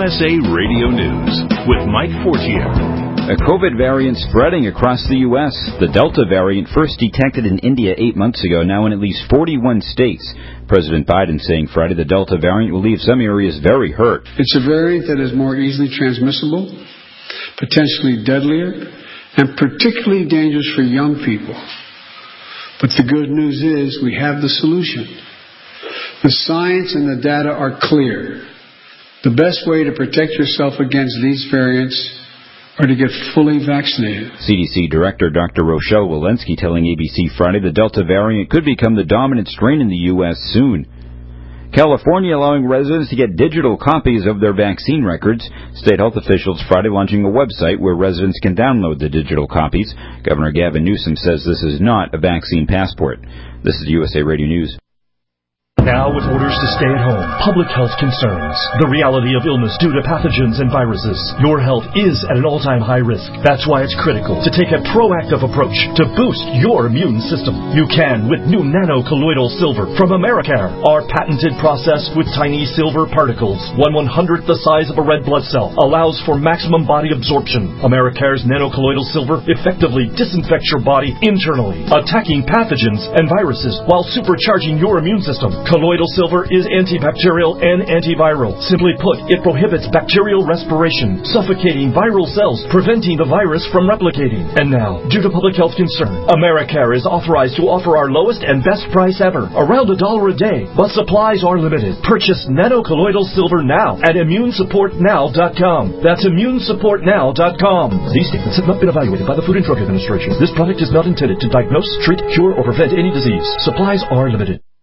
USA Radio News with Mike Fortier. A COVID variant spreading across the U.S. The Delta variant first detected in India 8 months ago, now in at least 41 states. President Biden saying Friday the Delta variant will leave some areas very hurt. It's a variant that is more easily transmissible, potentially deadlier, and particularly dangerous for young people. But the good news is we have the solution. The science and the data are clear. The best way to protect yourself against these variants are to get fully vaccinated. CDC Director Dr. Rochelle Walensky telling ABC Friday the Delta variant could become the dominant strain in the U.S. soon. California allowing residents to get digital copies of their vaccine records. State health officials Friday launching a website where residents can download the digital copies. Governor Gavin Newsom says this is not a vaccine passport. This is USA Radio News. Now with orders to stay at home, public health concerns, the reality of illness due to pathogens and viruses. Your health is at an all-time high risk. That's why it's critical to take a proactive approach to boost your immune system. You can with new nano-colloidal silver from Americare. Our patented process with tiny silver particles, 1/100th the size of a red blood cell, allows for maximum body absorption. Americare's nano-colloidal silver effectively disinfects your body internally, attacking pathogens and viruses while supercharging your immune system. Colloidal silver is antibacterial and antiviral. Simply put, it prohibits bacterial respiration, suffocating viral cells, preventing the virus from replicating. And now, due to public health concern, Americare is authorized to offer our lowest and best price ever, around $1 a day. But supplies are limited. Purchase nano-colloidal silver now at ImmuneSupportNow.com. That's ImmuneSupportNow.com. These statements have not been evaluated by the Food and Drug Administration. This product is not intended to diagnose, treat, cure, or prevent any disease. Supplies are limited.